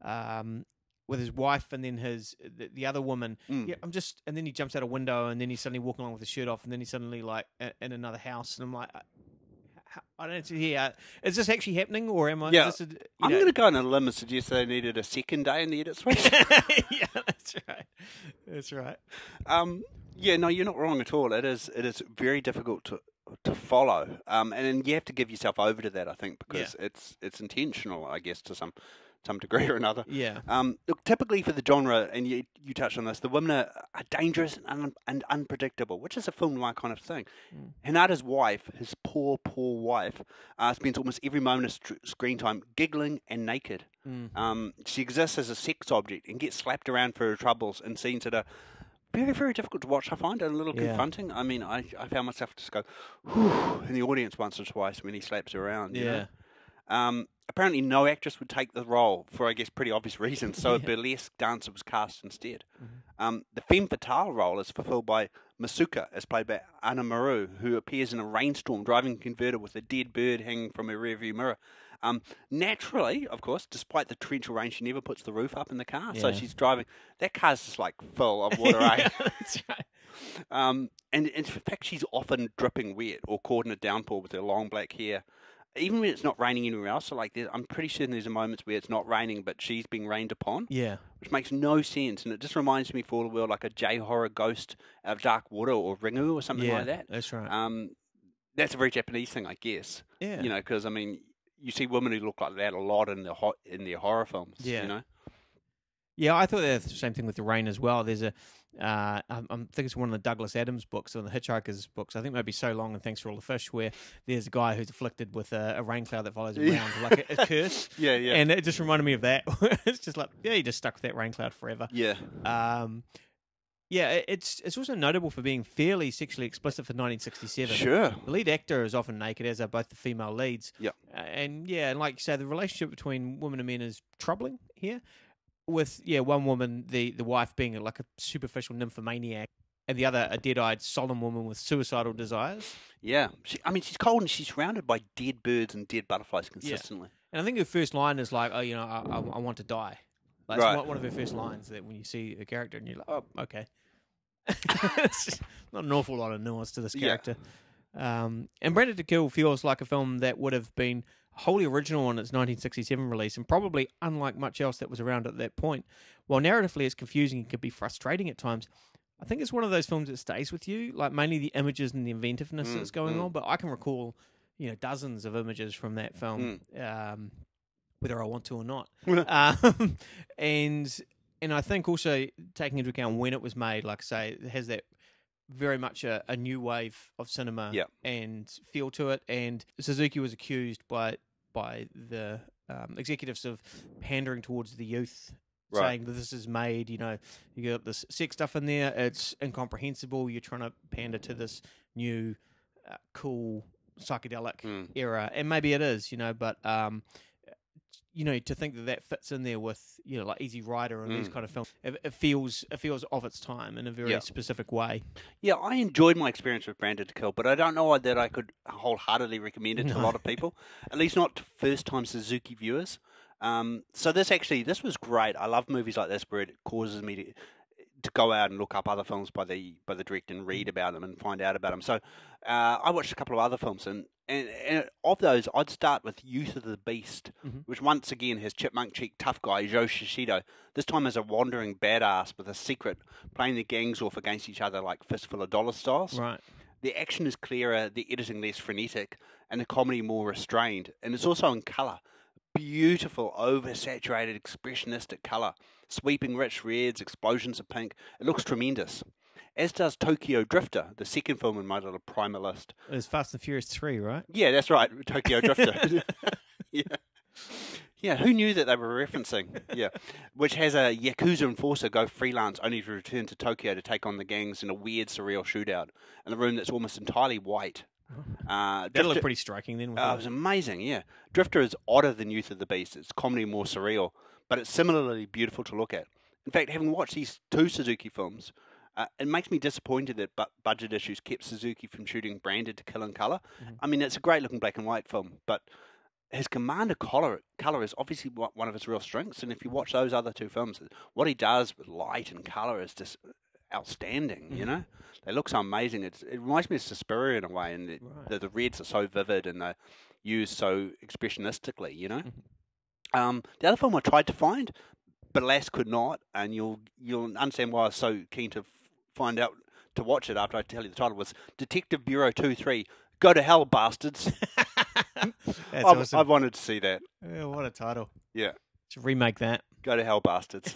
wife and then the other woman. Yeah, and then he jumps out a window, and then he's suddenly walking along with his shirt off, and then he's suddenly like in another house, and I'm like, I don't know. Is this actually happening, or am I? Yeah, I'm going to go on a limb and suggest they needed a second day in the edit suite. Yeah, that's right. That's right. Yeah, no, you're not wrong at all. It is very difficult to follow, and then you have to give yourself over to that, I think, because it's intentional, I guess, to some degree or another. Yeah. Look, typically for the genre, and you touched on this, the women are dangerous and unpredictable, which is a film noir kind of thing. Hanada's wife, his poor wife, spends almost every moment of screen time giggling and naked. She exists as a sex object and gets slapped around for her troubles in scenes that are very, very difficult to watch, I find, and a little confronting. I mean, I found myself just go, whew, in the audience once or twice when he slaps her around. You know? Apparently no actress would take the role for, I guess, pretty obvious reasons, so a burlesque dancer was cast instead. The femme fatale role is fulfilled by Masuka, as played by Anna Maru, who appears in a rainstorm driving a converter with a dead bird hanging from her rearview mirror. Naturally, of course, despite the torrential rain, she never puts the roof up in the car, so she's driving. That car's just like full of water, eh? That's right. And in fact, she's often dripping wet or caught in a downpour with her long black hair. Even when it's not raining anywhere else, so like I'm pretty certain there's moments where it's not raining, but she's being rained upon. Yeah. Which makes no sense, and it just reminds me for all the world like a J-horror ghost out of Dark Water or Ringu or something like that. That's right. That's a very Japanese thing, I guess. Yeah. You know, because I mean, you see women who look like that a lot in their horror films. Yeah. You know. Yeah, I thought the same thing with the rain as well. There's I think it's one of the Douglas Adams books or the Hitchhiker's books. I think maybe So Long and Thanks for All the Fish, where there's a guy who's afflicted with a rain cloud that follows him around, like a curse. Yeah. And it just reminded me of that. It's just like, he just stuck with that rain cloud forever. Yeah. It's also notable for being fairly sexually explicit for 1967. Sure. The lead actor is often naked, as are both the female leads. Yeah. And like you say, the relationship between women and men is troubling here. With one woman, the wife being like a superficial nymphomaniac, and the other a dead-eyed solemn woman with suicidal desires. Yeah, she's cold and she's surrounded by dead birds and dead butterflies consistently. Yeah. And I think her first line is like, I want to die. Like, right. It's one of her first lines that when you see a character and you're like, oh, okay. It's just not an awful lot of nuance to this character. Yeah. And Branded to Kill feels like a film that would have been wholly original on its 1967 release and probably unlike much else that was around at that point. While narratively it's confusing and could be frustrating at times, I think it's one of those films that stays with you, like mainly the images and the inventiveness that's going on. But I can recall, dozens of images from that film, whether I want to or not. And I think also taking into account when it was made, like I say, it has that very much a new wave of cinema and feel to it. And Suzuki was accused by the executives of pandering towards the youth, saying that this is made, you got this sex stuff in there, it's incomprehensible, you're trying to pander to this new cool psychedelic era. And maybe it is, but to think that fits in there with, like Easy Rider and these kind of films, it feels of its time in a very specific way. Yeah, I enjoyed my experience with Branded to Kill, but I don't know that I could wholeheartedly recommend it to a lot of people, at least not to first-time Suzuki viewers. So this was great. I love movies like this where it causes me to go out and look up other films by the director and read about them and find out about them. So I watched a couple of other films, and of those, I'd start with Youth of the Beast, which once again has chipmunk cheek tough guy Joe Shishido, this time as a wandering badass with a secret, playing the gangs off against each other like Fistful of Dollar styles. Right. The action is clearer, the editing less frenetic, and the comedy more restrained. And it's also in colour. Beautiful, oversaturated, expressionistic colour. Sweeping rich reds, explosions of pink. It looks tremendous. As does Tokyo Drifter, the second film in my little primer list. It's Fast and Furious 3, right? Yeah, that's right, Tokyo Drifter. Yeah, who knew that they were referencing? Yeah, which has a Yakuza enforcer go freelance only to return to Tokyo to take on the gangs in a weird, surreal shootout in a room that's almost entirely white. That looked pretty striking then. It was amazing, yeah. Drifter is odder than Youth of the Beast. It's comedy more surreal, but it's similarly beautiful to look at. In fact, having watched these two Suzuki films, it makes me disappointed that budget issues kept Suzuki from shooting Branded to Kill in Colour. I mean, it's a great-looking black and white film, but his command of colour is obviously one of his real strengths, and if you watch those other two films, what he does with light and colour is just outstanding, you know? They look so amazing. It reminds me of Suspiria in a way, and the reds are so vivid and they're used so expressionistically, you know? The other film I tried to find, but alas could not, and you'll understand why I was so keen to find out to watch it after I tell you the title, was Detective Bureau 2-3. Go to hell, bastards. Awesome. I've wanted to see that. Yeah, what a title. Yeah. Should remake that. Go to hell, bastards.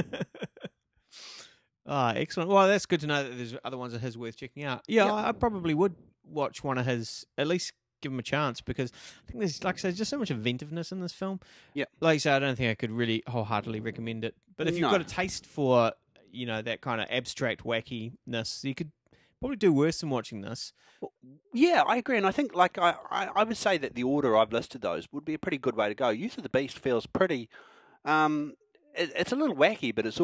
Excellent. Well, that's good to know that there's other ones of his worth checking out. Yeah, I probably would watch one of his, at least give him a chance, because I think there's, like I said, just so much inventiveness in this film. Yeah. Like I said, I don't think I could really wholeheartedly recommend it. But if you've got a taste for, that kind of abstract wackiness, you could probably do worse than watching this. Yeah, I agree, and I think I would say that the order I've listed those would be a pretty good way to go. Youth of the Beast feels pretty. It's a little wacky, but it's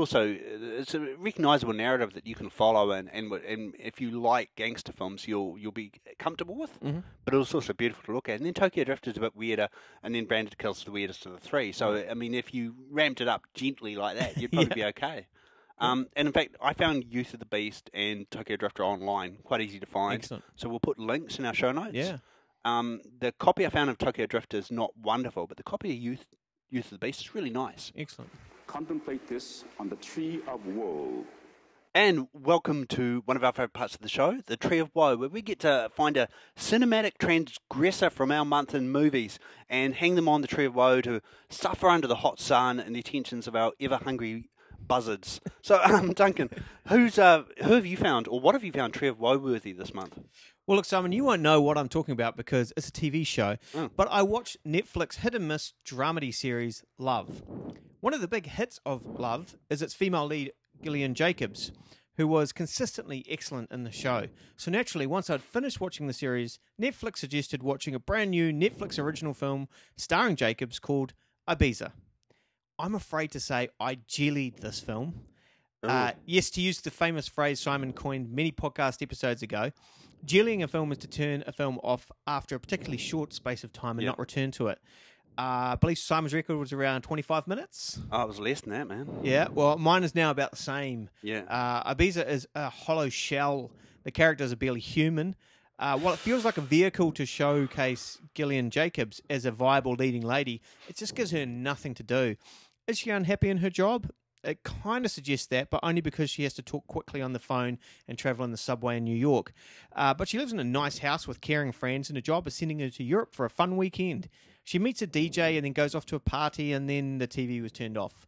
a recognisable narrative that you can follow, and if you like gangster films, you'll be comfortable with. But it's also beautiful to look at. And then Tokyo Drift is a bit weirder, and then Branded Kill's the weirdest of the three. So I mean, if you ramped it up gently like that, you'd probably be okay. And in fact, I found Youth of the Beast and Tokyo Drifter online, quite easy to find. Excellent. So we'll put links in our show notes. Yeah. The copy I found of Tokyo Drifter is not wonderful, but the copy of Youth of the Beast is really nice. Excellent. Contemplate this on the Tree of Woe. And welcome to one of our favourite parts of the show, the Tree of Woe, where we get to find a cinematic transgressor from our month in movies and hang them on the Tree of Woe to suffer under the hot sun and the attentions of our ever-hungry buzzards. So, Duncan, who have you found, or what have you found Tree of Woe worthy this month? Well, look, Simon, you won't know what I'm talking about because it's a TV show, but I watched Netflix hit-and-miss dramedy series Love. One of the big hits of Love is its female lead, Gillian Jacobs, who was consistently excellent in the show. So naturally, once I'd finished watching the series, Netflix suggested watching a brand new Netflix original film starring Jacobs called Ibiza. I'm afraid to say I jellied this film. Yes, to use the famous phrase Simon coined many podcast episodes ago, jellying a film is to turn a film off after a particularly short space of time and not return to it. I believe Simon's record was around 25 minutes. Oh, it was less than that, man. Yeah, well, mine is now about the same. Yeah. Ibiza is a hollow shell. The characters are barely human. While it feels like a vehicle to showcase Gillian Jacobs as a viable leading lady, it just gives her nothing to do. Is she unhappy in her job? It kind of suggests that, but only because she has to talk quickly on the phone and travel on the subway in New York. But she lives in a nice house with caring friends, and her job is sending her to Europe for a fun weekend. She meets a DJ and then goes off to a party, and then the TV was turned off.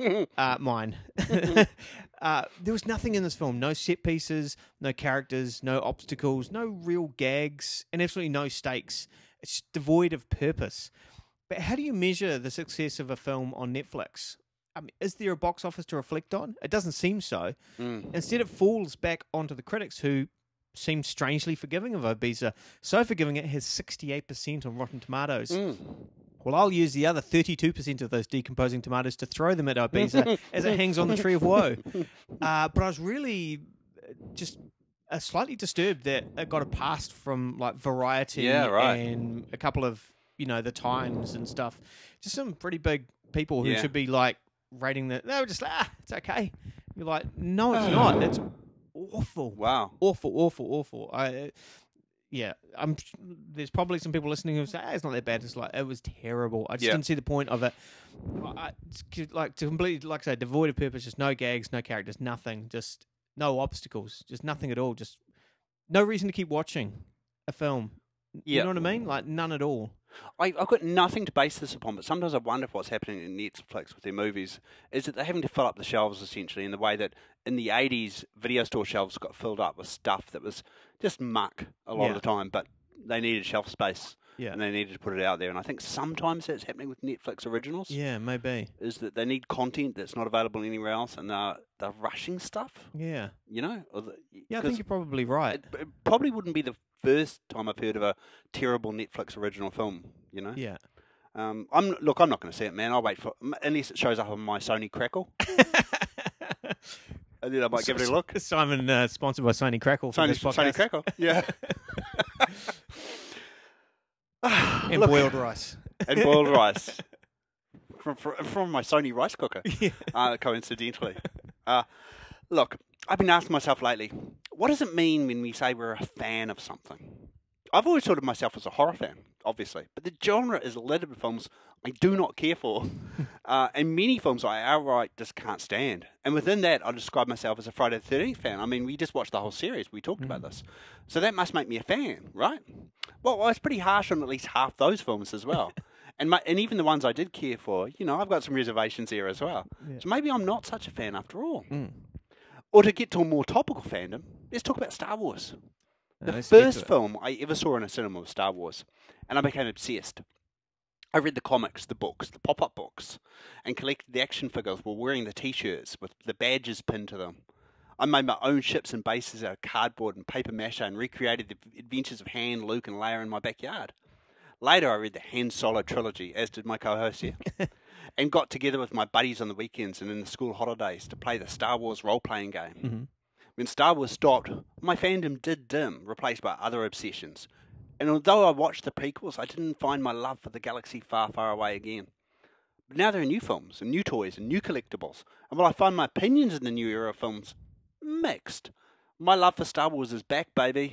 Mine. There was nothing in this film. No set pieces, no characters, no obstacles, no real gags, and absolutely no stakes. It's devoid of purpose. But how do you measure the success of a film on Netflix? I mean, is there a box office to reflect on? It doesn't seem so. Instead, it falls back onto the critics who seem strangely forgiving of Ibiza. So forgiving it has 68% on Rotten Tomatoes. Well, I'll use the other 32% of those decomposing tomatoes to throw them at Ibiza as it hangs on the Tree of Woe. But I was really just slightly disturbed that it got a pass from like Variety and a couple of, the Times and stuff. Just some pretty big people who should be like rating that. They were just like, it's okay. You're like, no, it's not. It's awful. Wow. Awful. There's probably some people listening who say, it's not that bad. It's like, it was terrible. I just didn't see the point of it. Completely, like I say, devoid of purpose, just no gags, no characters, nothing, just no obstacles, just nothing at all, just no reason to keep watching a film. You know what I mean? Like, none at all. I've got nothing to base this upon, but sometimes I wonder if what's happening in Netflix with their movies is that they're having to fill up the shelves, essentially, in the way that in the 80s, video store shelves got filled up with stuff that was just muck a lot of the time, but they needed shelf space. Yeah. And they needed to put it out there. And I think sometimes that's happening with Netflix originals. Yeah, maybe. Is that they need content that's not available anywhere else, and they're rushing stuff. Yeah. You know? Yeah, I think you're probably right. It probably wouldn't be the first time I've heard of a terrible Netflix original film, you know? Yeah. I'm not going to see it, man. I'll wait for unless it shows up on my Sony Crackle. And then I might give it a look. Simon, sponsored by Sony Crackle. Sony Crackle, yeah. And boiled rice. And boiled rice. From my Sony rice cooker, Yeah. Coincidentally. Look, I've been asking myself lately, what does it mean when we say we're a fan of something? I've always thought of myself as a horror fan, obviously, but the genre is littered with films I do not care for, and many films I outright just can't stand. And within that, I describe myself as a Friday the 13th fan. I mean, we just watched the whole series. We talked about this. So that must make me a fan, right? Well, it's pretty harsh on at least half those films as well. And even the ones I did care for, you know, I've got some reservations there as well. Yeah. So maybe I'm not such a fan after all. Or to get to a more topical fandom, let's talk about Star Wars. The first film I ever saw in a cinema was Star Wars, and I became obsessed. I read the comics, the books, the pop-up books, and collected the action figures while wearing the T-shirts with the badges pinned to them. I made my own ships and bases out of cardboard and paper mache and recreated the adventures of Han, Luke, and Leia in my backyard. Later, I read the Han Solo trilogy, as did my co-host here, and got together with my buddies on the weekends and in the school holidays to play the Star Wars role-playing game. Mm-hmm. When Star Wars stopped, my fandom did dim, replaced by other obsessions. And although I watched the prequels, I didn't find my love for the galaxy far, far away again. But now there are new films, and new toys, and new collectibles. And while I find my opinions in the new era of films mixed, my love for Star Wars is back, baby.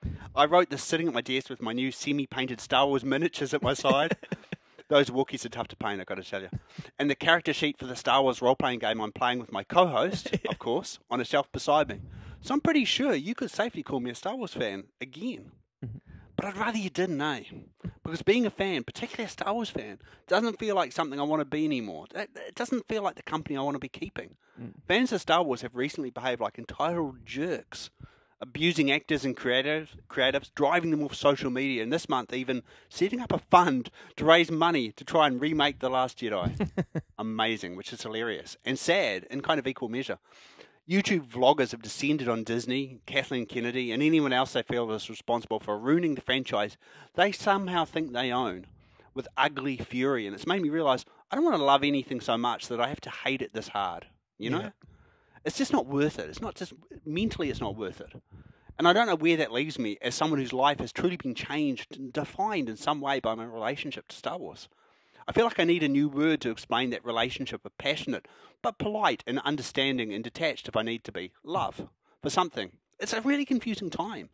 I wrote this sitting at my desk with my new semi-painted Star Wars miniatures at my side. Those Wookiees are tough to paint, I've got to tell you. And the character sheet for the Star Wars role-playing game I'm playing with my co-host, of course, on a shelf beside me. So I'm pretty sure you could safely call me a Star Wars fan again. But I'd rather you didn't, eh? Because being a fan, particularly a Star Wars fan, doesn't feel like something I want to be anymore. It doesn't feel like the company I want to be keeping. Fans of Star Wars have recently behaved like entitled jerks, abusing actors and creatives, driving them off social media, and this month even setting up a fund to raise money to try and remake The Last Jedi. Amazing, which is hilarious, and sad in kind of equal measure. YouTube vloggers have descended on Disney, Kathleen Kennedy, and anyone else they feel is responsible for ruining the franchise they somehow think they own with ugly fury, and it's made me realise I don't want to love anything so much that I have to hate it this hard, you know? Yeah. It's just not worth it. It's not just mentally, it's not worth it. And I don't know where that leaves me as someone whose life has truly been changed and defined in some way by my relationship to Star Wars. I feel like I need a new word to explain that relationship of passionate, but polite and understanding and detached if I need to be. Love for something. It's a really confusing time.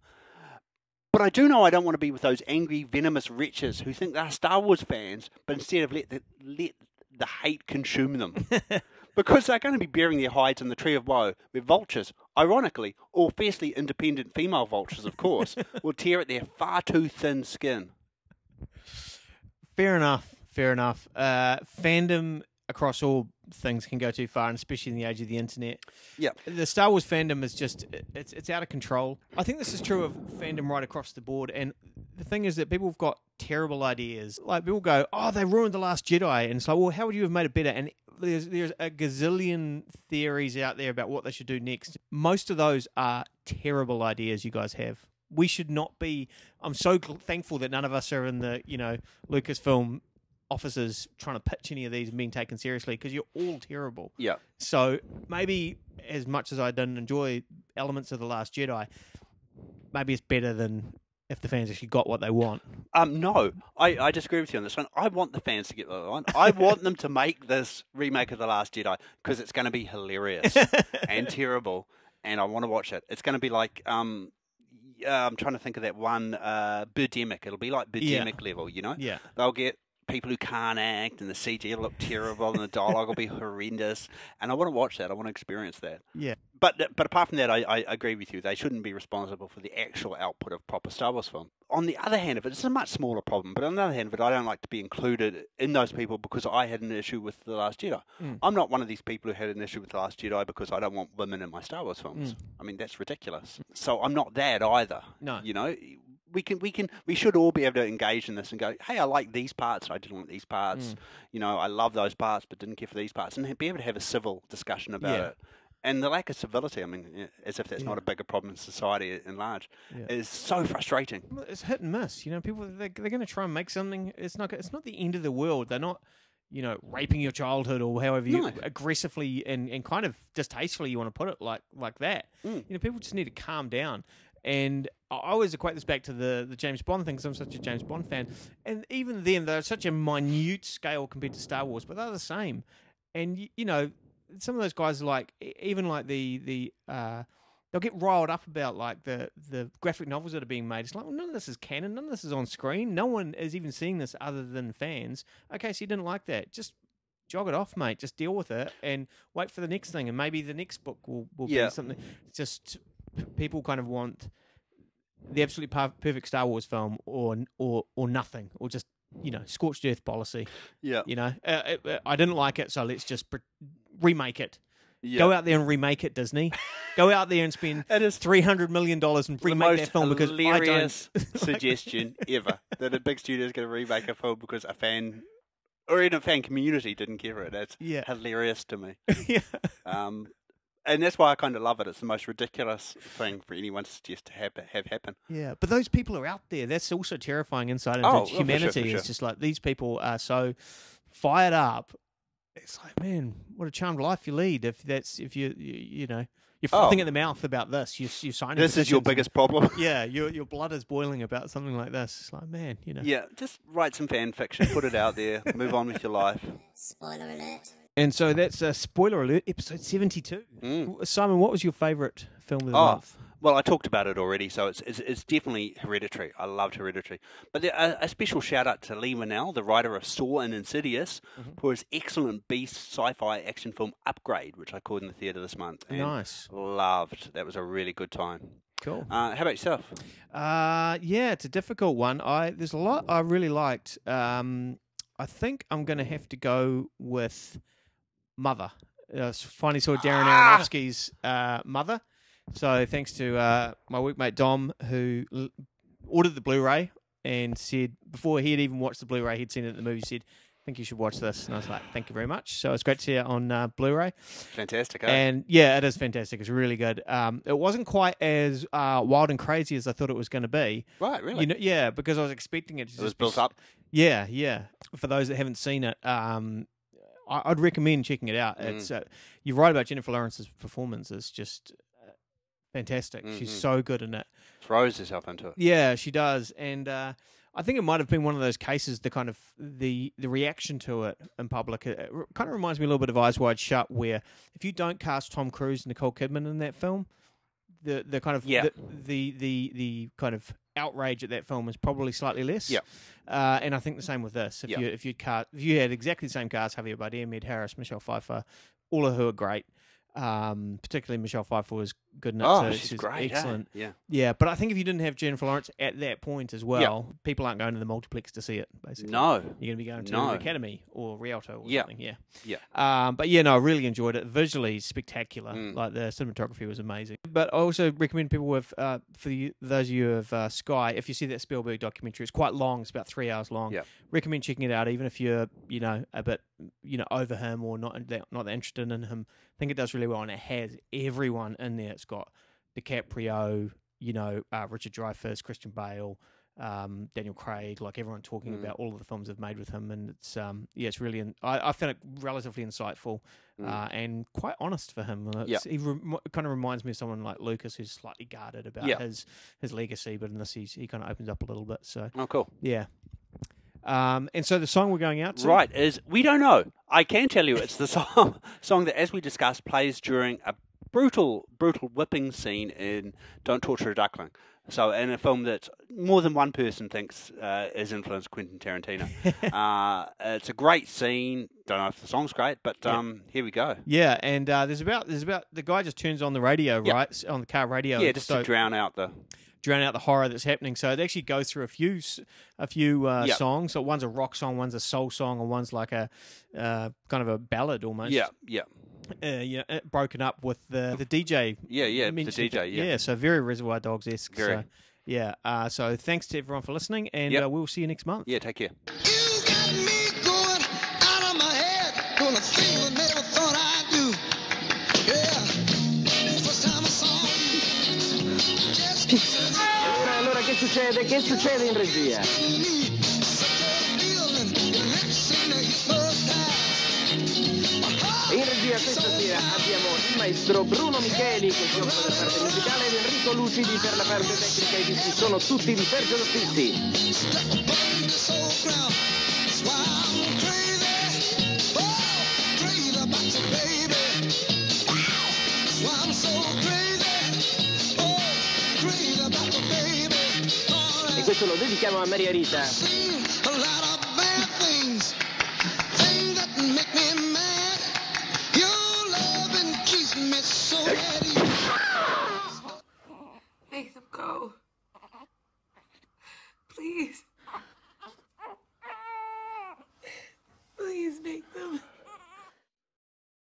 But I do know I don't want to be with those angry, venomous wretches who think they're Star Wars fans, but instead have let the hate consume them. Because they're going to be burying their hides in the Tree of Woe, where vultures, ironically, all fiercely independent female vultures, of course, will tear at their far too thin skin. Fair enough. Fandom across all things can go too far, and especially in the age of the internet. Yeah. The Star Wars fandom is just, it's out of control. I think this is true of fandom right across the board, and the thing is that people have got terrible ideas. Like, people go, oh, they ruined The Last Jedi, and it's like, well, how would you have made it better? And there's a gazillion theories out there about what they should do next. Most of those are terrible ideas you guys have. We should not be... I'm so thankful that none of us are in the, Lucasfilm offices trying to pitch any of these and being taken seriously, because you're all terrible. Yeah. So maybe, as much as I didn't enjoy elements of The Last Jedi, maybe it's better than if the fans actually got what they want. No, I disagree with you on this one. I want the fans to get what they want. I want them to make this remake of The Last Jedi because it's going to be hilarious and terrible, and I want to watch it. It's going to be like... I'm trying to think of that one, Birdemic. It'll be like Birdemic level, you know? Yeah. They'll get people who can't act, and the CG will look terrible, and the dialogue will be horrendous. And I want to watch that. I want to experience that. Yeah. But apart from that, I agree with you. They shouldn't be responsible for the actual output of proper Star Wars film. On the other hand of it, it's a much smaller problem. But on the other hand of it, I don't like to be included in those people because I had an issue with The Last Jedi. I'm not one of these people who had an issue with The Last Jedi because I don't want women in my Star Wars films. I mean, that's ridiculous. So I'm not that either. No. You know, we should all be able to engage in this and go, hey, I like these parts, I didn't like these parts. I love those parts, but didn't care for these parts, and be able to have a civil discussion about it. And the lack of civility, I mean, as if that's not a bigger problem in society in large, is so frustrating. Well, it's hit and miss. People they're going to try and make something. It's not the end of the world. They're not raping your childhood or however you aggressively and kind of distastefully you want to put it like that. People just need to calm down. And I always equate this back to the James Bond thing because I'm such a James Bond fan. And even then, they're such a minute scale compared to Star Wars, but they're the same. And, some of those guys they'll get riled up about like the graphic novels that are being made. It's like, well, none of this is canon. None of this is on screen. No one is even seeing this other than fans. Okay, so you didn't like that. Just jog it off, mate. Just deal with it and wait for the next thing. And maybe the next book will be something. Just people kind of want the absolutely perfect Star Wars film or nothing, or just scorched earth policy. Yeah. I didn't like it, so let's just remake it. Yep. Go out there and remake it, Disney. Go out there and spend $300 million and remake that film because I don't. Suggestion ever that a big studio is going to remake a film because a fan or even a fan community didn't care for it. That's hilarious to me. And that's why I kind of love it. It's the most ridiculous thing for anyone to suggest to have happen. Yeah, but those people are out there. That's also terrifying insight into humanity. For sure. It's just like these people are so fired up. It's like, man, what a charmed life you lead. If you're frothing at the mouth about this, you're signing. This is your biggest problem. Yeah, your blood is boiling about something like this. It's like, man, Yeah, just write some fan fiction, put it out there, move on with your life. Spoiler alert. And so that's Spoiler Alert, episode 72. Simon, what was your favourite film of the month? Well, I talked about it already, so it's definitely Hereditary. I loved Hereditary. But a special shout-out to Lee Winnell, the writer of Saw and Insidious, for his excellent beast sci-fi action film Upgrade, which I called in the theatre this month. And nice. Loved. That was a really good time. Cool. How about yourself? It's a difficult one. There's a lot I really liked. I think I'm going to have to go with Mother. Finally saw Darren Aronofsky's Mother. So thanks to my workmate Dom, who ordered the Blu-ray and said before he had even watched the Blu-ray, he'd seen it at the movie, said, I think you should watch this. And I was like, thank you very much. So it's great to see it on Blu-ray. Fantastic, And yeah, it is fantastic. It's really good. It wasn't quite as wild and crazy as I thought it was going to be. Right, really? Because I was expecting it to It was built up? Yeah. For those that haven't seen it, I'd recommend checking it out. It's you're right about Jennifer Lawrence's performance. It's just fantastic. She's so good in it. Throws herself into it. Yeah, she does. And I think it might have been one of those cases, the kind of the reaction to it in public. It kind of reminds me a little bit of Eyes Wide Shut, where if you don't cast Tom Cruise and Nicole Kidman in that film, the kind of the kind of outrage at that film is probably slightly less. Yeah. And I think the same with this. If you had exactly the same cast, Javier Bardem, Ed Harris, Michelle Pfeiffer, all of who are great. Particularly Michelle Pfeiffer was good in it. Oh, she's great. Excellent. Yeah. But I think if you didn't have Jennifer Lawrence at that point as well, people aren't going to the multiplex to see it, basically. No. You're going to be going to the Academy or Rialto or something. Yeah. I really enjoyed it. Visually spectacular. Like the cinematography was amazing. But I also recommend people with, those of you of Sky, if you see that Spielberg documentary, it's quite long. It's about 3 hours long. Yeah. Recommend checking it out, even if you're, a bit, over him or not that interested in him. I think it does really well, and it has everyone in there. It's got DiCaprio, Richard Dreyfuss, Christian Bale, Daniel Craig, like everyone talking about all of the films they've made with him, and it's really. I found it relatively insightful and quite honest for him. He kind of reminds me of someone like Lucas, who's slightly guarded about his legacy, but in this he kind of opens up a little bit. So cool. Yeah. And so the song we're going out to is We Don't Know. I can tell you it's the song that, as we discussed, plays during a brutal whipping scene in Don't Torture a Duckling. So in a film that more than one person thinks has influenced Quentin Tarantino. It's a great scene. Don't know if the song's great, but here we go. Yeah, and there's about the guy just turns on the radio, right? On the car radio. Yeah, just to drown out the horror that's happening. So it actually goes through a few songs. So one's a rock song, one's a soul song, and one's like a kind of a ballad almost. Yeah. Broken up with the DJ. Yeah, the DJ. Yeah, so very Reservoir Dogs-esque. Very. Yeah. So thanks to everyone for listening, and we'll see you next month. Yeah, take care. You got me going out of my head, doing a thing I never thought I'd do. Yeah, first time I saw you. Allora che succede? Che succede in regia? In regia questa sera abbiamo il maestro Bruno Micheli che si occupa della parte musicale ed Enrico Lucidi per la parte tecnica, e questi sono tutti di Sergio Dottizi. E questo lo dedichiamo a Maria Rita. Make them go. Please.